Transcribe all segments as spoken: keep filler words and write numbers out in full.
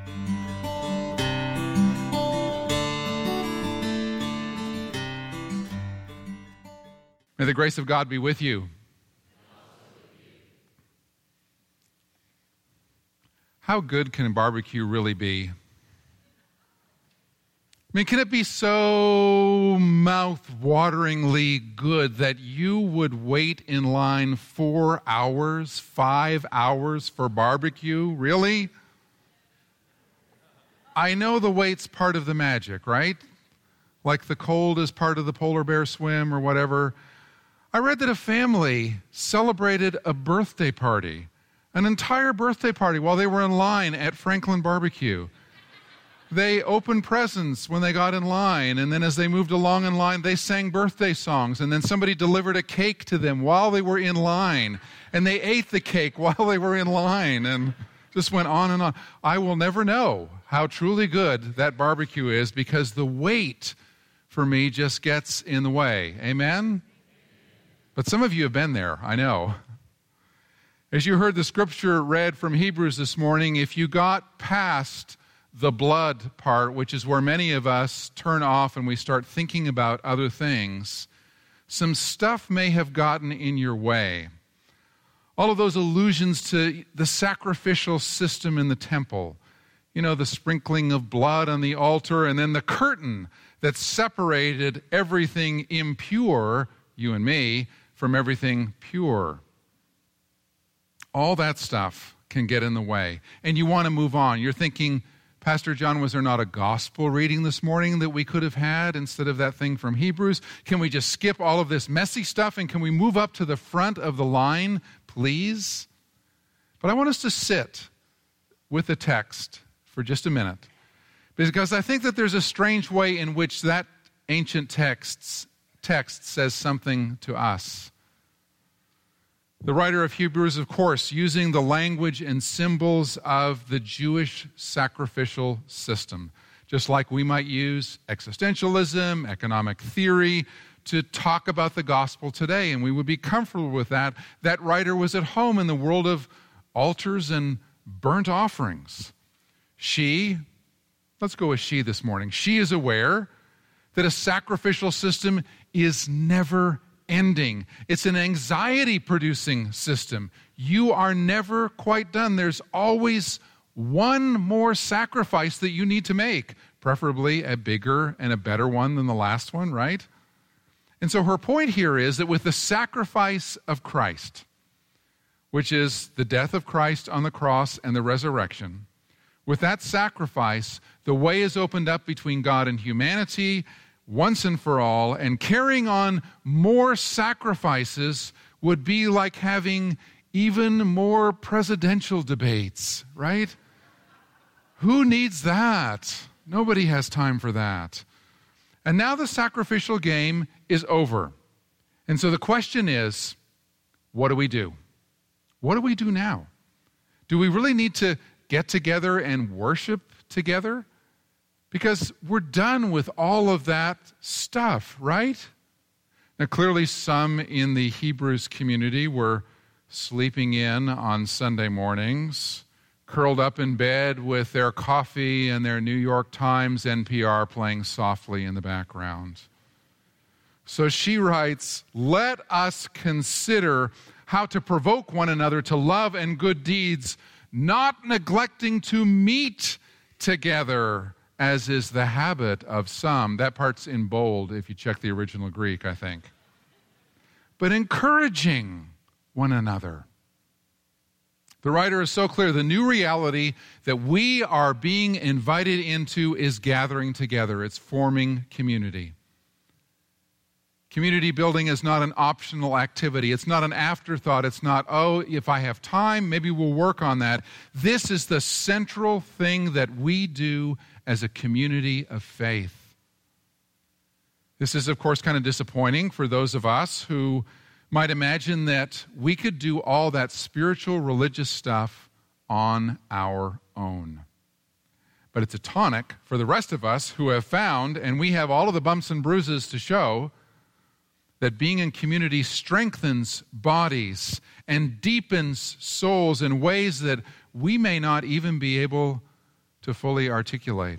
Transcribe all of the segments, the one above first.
May the grace of God be with you. How good can barbecue really be? I mean, can it be so mouth-wateringly good that you would wait in line four hours, five hours for barbecue? Really? I know the wait's part of the magic, right? Like the cold is part of the polar bear swim or whatever. I read that a family celebrated a birthday party, an entire birthday party, while they were in line at Franklin Barbecue. They opened presents when they got in line, and then as they moved along in line, they sang birthday songs, and then somebody delivered a cake to them while they were in line, and they ate the cake while they were in line, and just went on and on. I will never know how truly good that barbecue is because the wait for me just gets in the way. Amen? But some of you have been there, I know. As you heard the scripture read from Hebrews this morning, if you got past the blood part, which is where many of us turn off and we start thinking about other things, some stuff may have gotten in your way. All of those allusions to the sacrificial system in the temple, you know, the sprinkling of blood on the altar, and then the curtain that separated everything impure, you and me, from everything pure. All that stuff can get in the way, and you want to move on. You're thinking, Pastor John, was there not a gospel reading this morning that we could have had instead of that thing from Hebrews? Can we just skip all of this messy stuff, and can we move up to the front of the line, please? But I want us to sit with the text for just a minute, because I think that there's a strange way in which that ancient texts text says something to us. The writer of Hebrews, of course, using the language and symbols of the Jewish sacrificial system, just like we might use existentialism, economic theory, to talk about the gospel today, and we would be comfortable with that. That writer was at home in the world of altars and burnt offerings. She, let's go with she this morning, she is aware that a sacrificial system is never ending. It's an anxiety-producing system. You are never quite done. There's always one more sacrifice that you need to make, preferably a bigger and a better one than the last one, right? And so her point here is that with the sacrifice of Christ, which is the death of Christ on the cross and the resurrection, with that sacrifice, the way is opened up between God and humanity once and for all, and carrying on more sacrifices would be like having even more presidential debates, right? Who needs that? Nobody has time for that. And now the sacrificial game is over. And so the question is, what do we do? What do we do now? Do we really need to get together and worship together? Because we're done with all of that stuff, right? Now, clearly some in the Hebrews community were sleeping in on Sunday mornings, curled up in bed with their coffee and their New York Times N P R playing softly in the background. So she writes, "Let us consider how to provoke one another to love and good deeds, not neglecting to meet together, as is the habit of some." That part's in bold if you check the original Greek, I think. But encouraging one another. The writer is so clear. The new reality that we are being invited into is gathering together. It's forming community. Community building is not an optional activity. It's not an afterthought. It's not, oh, if I have time, maybe we'll work on that. This is the central thing that we do as a community of faith. This is, of course, kind of disappointing for those of us who might imagine that we could do all that spiritual, religious stuff on our own. But it's a tonic for the rest of us who have found, and we have all of the bumps and bruises to show, that being in community strengthens bodies and deepens souls in ways that we may not even be able to fully articulate.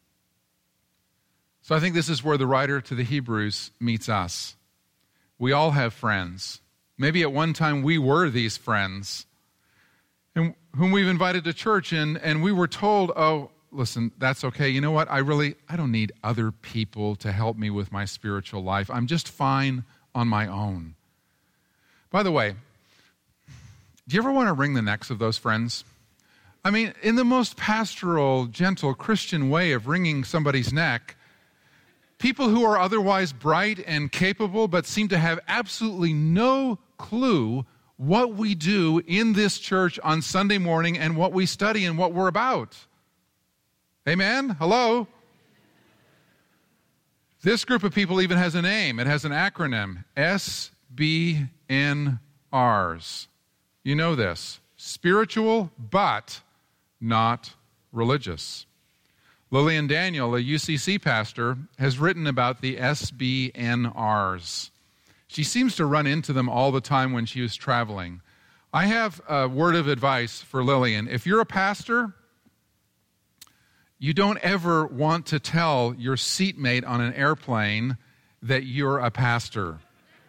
So I think this is where the writer to the Hebrews meets us. We all have friends. Maybe at one time we were these friends, and whom we've invited to church, and, and we were told, oh, listen, that's okay. You know what? I really, I don't need other people to help me with my spiritual life. I'm just fine on my own. By the way, do you ever want to wring the necks of those friends? I mean, in the most pastoral, gentle, Christian way of wringing somebody's neck, people who are otherwise bright and capable but seem to have absolutely no clue what we do in this church on Sunday morning and what we study and what we're about. Amen? Hello? This group of people even has a name. It has an acronym, S B N Rs. You know this. Spiritual, but not religious. Lillian Daniel, a U C C pastor, has written about the S B N Rs. She seems to run into them all the time when she was traveling. I have a word of advice for Lillian. If you're a pastor, you don't ever want to tell your seatmate on an airplane that you're a pastor.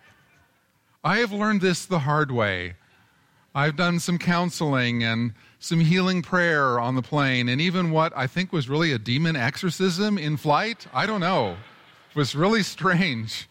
I have learned this the hard way. I've done some counseling and some healing prayer on the plane, and even what I think was really a demon exorcism in flight. I don't know. It was really strange.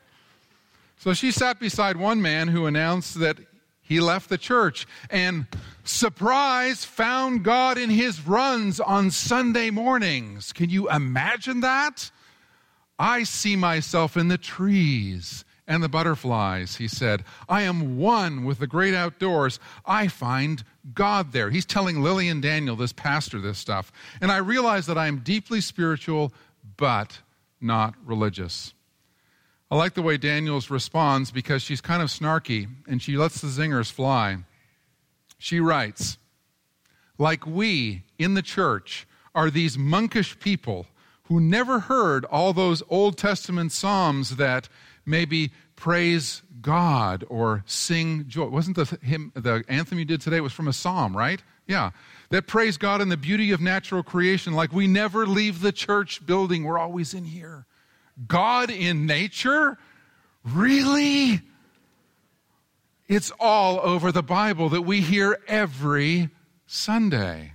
So she sat beside one man who announced that he left the church and, surprise, found God in his runs on Sunday mornings. Can you imagine that? I see myself in the trees and the butterflies, he said. I am one with the great outdoors. I find God there. He's telling Lillian Daniel, this pastor, this stuff. And I realize that I am deeply spiritual, but not religious. I like the way Daniels responds because she's kind of snarky and she lets the zingers fly. She writes, like we in the church are these monkish people who never heard all those Old Testament psalms that maybe praise God or sing joy. Wasn't the hymn, the anthem you did today was from a psalm, right? Yeah. That praise God in the beauty of natural creation, like we never leave the church building. We're always in here. God in nature? Really? It's all over the Bible that we hear every Sunday.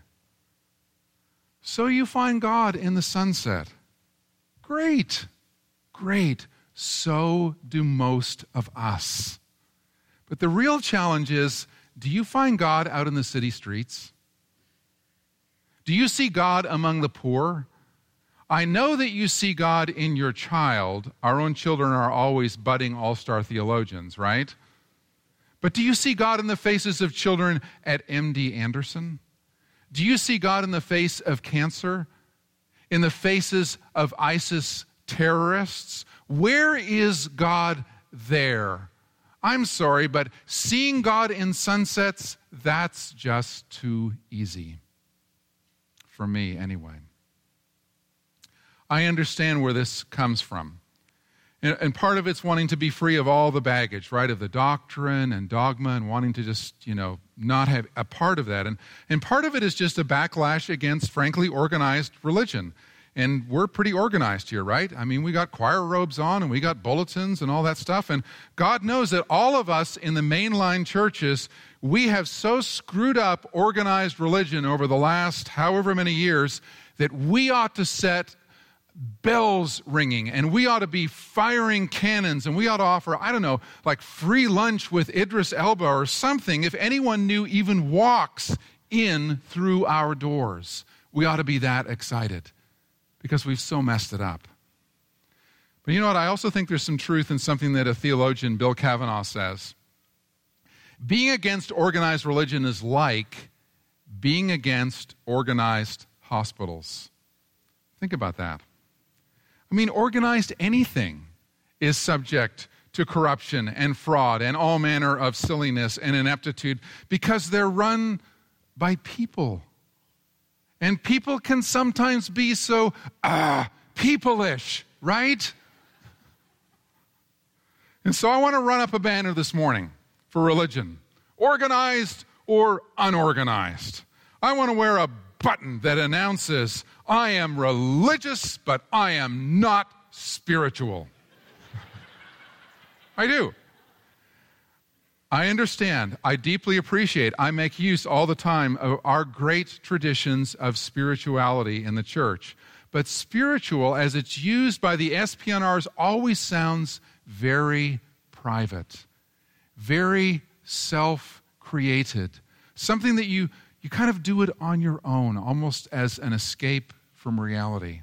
So you find God in the sunset. Great. Great. So do most of us. But the real challenge is, do you find God out in the city streets? Do you see God among the poor? I know that you see God in your child. Our own children are always budding all-star theologians, right? But do you see God in the faces of children at M D Anderson? Do you see God in the face of cancer? In the faces of ISIS terrorists? Where is God there? I'm sorry, but seeing God in sunsets, that's just too easy. For me, anyway. I understand where this comes from. And, and part of it's wanting to be free of all the baggage, right, of the doctrine and dogma and wanting to just, you know, not have a part of that. And, and part of it is just a backlash against, frankly, organized religion. And we're pretty organized here, right? I mean, we got choir robes on and we got bulletins and all that stuff. And God knows that all of us in the mainline churches, we have so screwed up organized religion over the last however many years that we ought to set bells ringing, and we ought to be firing cannons, and we ought to offer, I don't know, like free lunch with Idris Elba or something. If anyone new even walks in through our doors, we ought to be that excited because we've so messed it up. But you know what? I also think there's some truth in something that a theologian, Bill Kavanaugh, says. Being against organized religion is like being against organized hospitals. Think about that. I mean, organized anything is subject to corruption and fraud and all manner of silliness and ineptitude because they're run by people. And people can sometimes be so, ah, people-ish, right? And so I want to run up a banner this morning for religion, organized or unorganized. I want to wear a button that announces, I am religious, but I am not spiritual. I do. I understand. I deeply appreciate. I make use all the time of our great traditions of spirituality in the church. But spiritual, as it's used by the S P N Rs, always sounds very private, very self-created, something that you, you kind of do it on your own, almost as an escape from reality.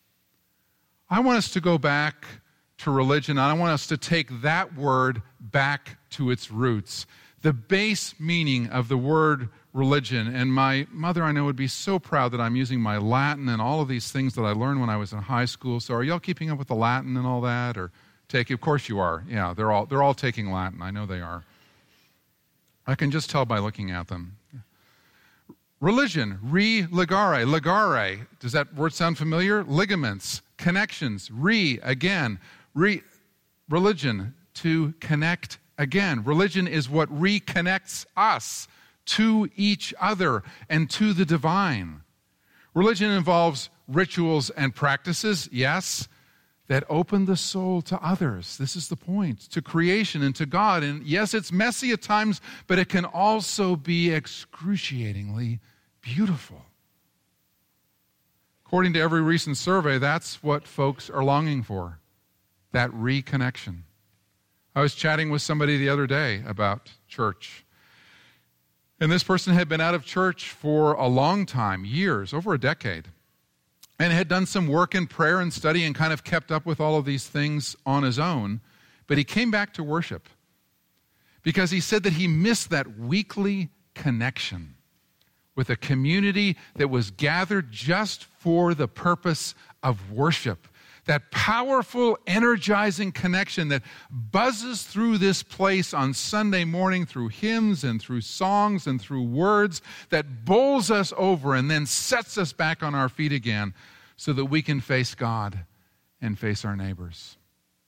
I want us to go back to religion, and I want us to take that word back to its roots, the base meaning of the word religion. And my mother, I know, would be so proud that I'm using my Latin and all of these things that I learned when I was in high school. So are y'all keeping up with the Latin and all that? Or take, of course you are. Yeah, they're all they're all taking Latin. I know they are. I can just tell by looking at them. Religion, re-ligare, ligare. Does that word sound familiar? Ligaments, connections, re, again. Re, religion, to connect again. Religion is what reconnects us to each other and to the divine. Religion involves rituals and practices, yes, that open the soul to others. This is the point, to creation and to God. And yes, it's messy at times, but it can also be excruciatingly beautiful. According to every recent survey, that's what folks are longing for, that reconnection. I was chatting with somebody the other day about church. And this person had been out of church for a long time, years, over a decade, and had done some work in prayer and study and kind of kept up with all of these things on his own. But he came back to worship because he said that he missed that weekly connection with a community that was gathered just for the purpose of worship. That powerful, energizing connection that buzzes through this place on Sunday morning through hymns and through songs and through words that bowls us over and then sets us back on our feet again so that we can face God and face our neighbors.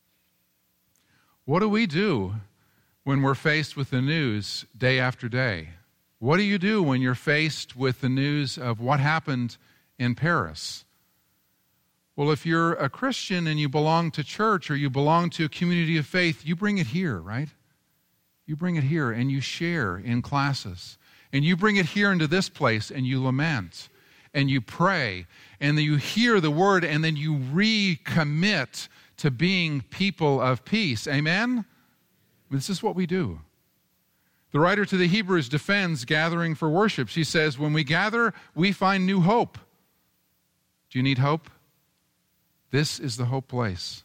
What do we do when we're faced with the news day after day? What do you do when you're faced with the news of what happened in Paris? Well, if you're a Christian and you belong to church or you belong to a community of faith, you bring it here, right? You bring it here and you share in classes. And you bring it here into this place and you lament and you pray and then you hear the word and then you recommit to being people of peace. Amen? This is what we do. The writer to the Hebrews defends gathering for worship. She says, when we gather, we find new hope. Do you need hope? This is the hope place.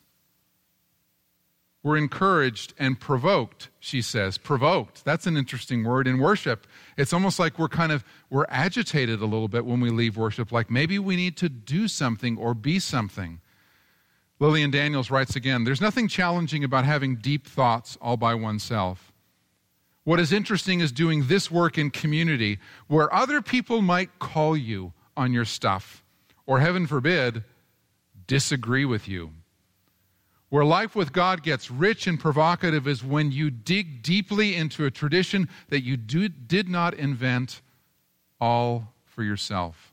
We're encouraged and provoked, she says. Provoked. That's an interesting word in worship. It's almost like we're kind of, we're agitated a little bit when we leave worship, like maybe we need to do something or be something. Lillian Daniels writes again, there's nothing challenging about having deep thoughts all by oneself. What is interesting is doing this work in community where other people might call you on your stuff, or heaven forbid, disagree with you. Where life with God gets rich and provocative is when you dig deeply into a tradition that you do, did not invent all for yourself.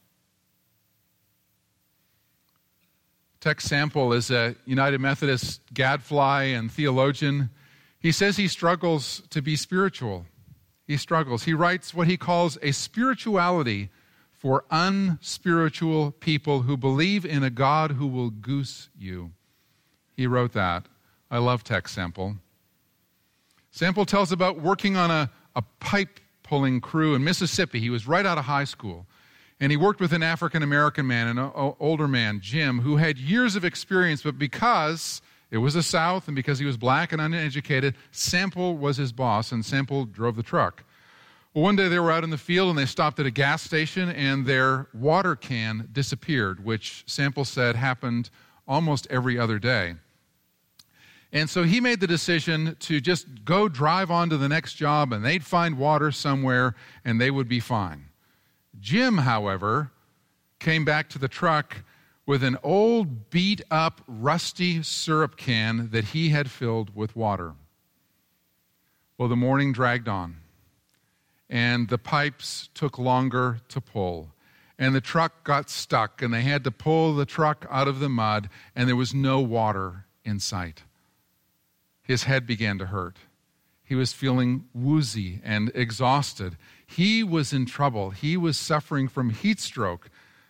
Tex Sample is a United Methodist gadfly and theologian. He says he struggles to be spiritual. He struggles. He writes what he calls a spirituality for unspiritual people who believe in a God who will goose you. He wrote that. I love Tex Sample. Sample tells about working on a, a pipe-pulling crew in Mississippi. He was right out of high school. And he worked with an African-American man, an o- older man, Jim, who had years of experience, but because it was the South and because he was black and uneducated, Sample was his boss, and Sample drove the truck. Well, one day they were out in the field and they stopped at a gas station and their water can disappeared, which Sample said happened almost every other day. And so he made the decision to just go drive on to the next job and they'd find water somewhere and they would be fine. Jim, however, came back to the truck with an old, beat-up, rusty syrup can that he had filled with water. Well, the morning dragged on. And the pipes took longer to pull. and the truck got stuck, and they had to pull the truck out of the mud, and there was no water in sight. His head began to hurt. He was feeling woozy and exhausted. He was in trouble. He was suffering from heat stroke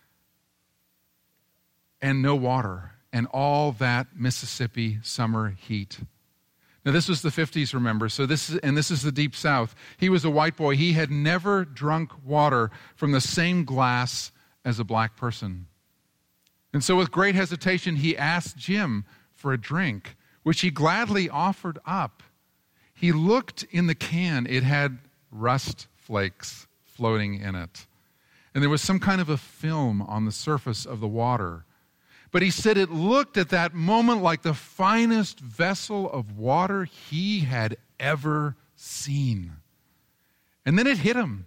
and no water and all that Mississippi summer heat. Now, this was the fifties, remember, so this is, and this is the Deep South. He was a white boy. He had never drunk water from the same glass as a black person. And so with great hesitation, he asked Jim for a drink, which he gladly offered up. He looked in the can. It had rust flakes floating in it. And there was some kind of a film on the surface of the water. But he said it looked at that moment like the finest vessel of water he had ever seen. And then it hit him.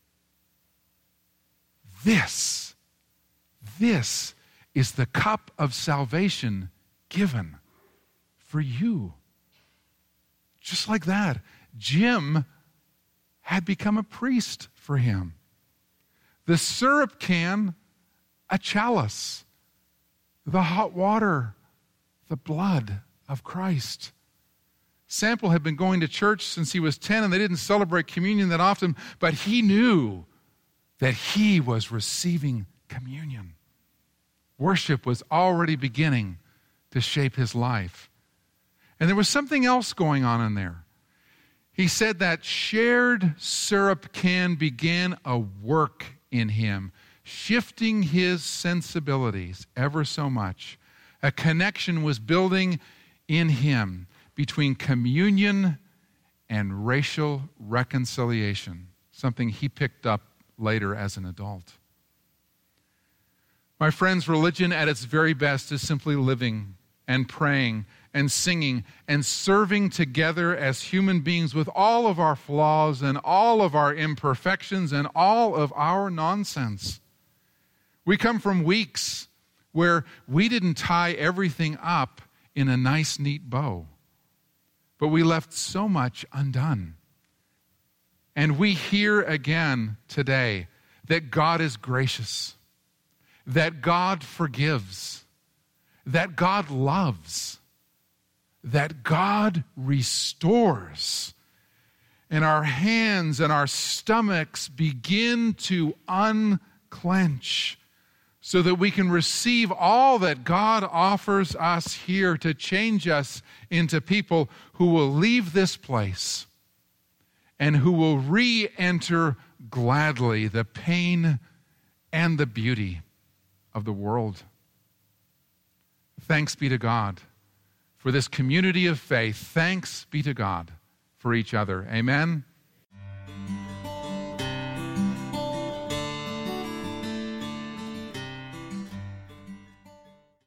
This, this is the cup of salvation given for you. Just like that, Jim had become a priest for him. The syrup can, a chalice. The hot water, the blood of Christ. Sample had been going to church since he was ten, and they didn't celebrate communion that often, but he knew that he was receiving communion. Worship was already beginning to shape his life. And there was something else going on in there. He said that shared syrup can began a work in him, shifting his sensibilities ever so much. A connection was building in him between communion and racial reconciliation, something he picked up later as an adult. My friends, religion at its very best is simply living and praying and singing and serving together as human beings with all of our flaws and all of our imperfections and all of our nonsense. We come from weeks where we didn't tie everything up in a nice, neat bow, but we left so much undone. And we hear again today that God is gracious, that God forgives, that God loves, that God restores. And our hands and our stomachs begin to unclench so that we can receive all that God offers us here to change us into people who will leave this place and who will re-enter gladly the pain and the beauty of the world. Thanks be to God for this community of faith. Thanks be to God for each other. Amen.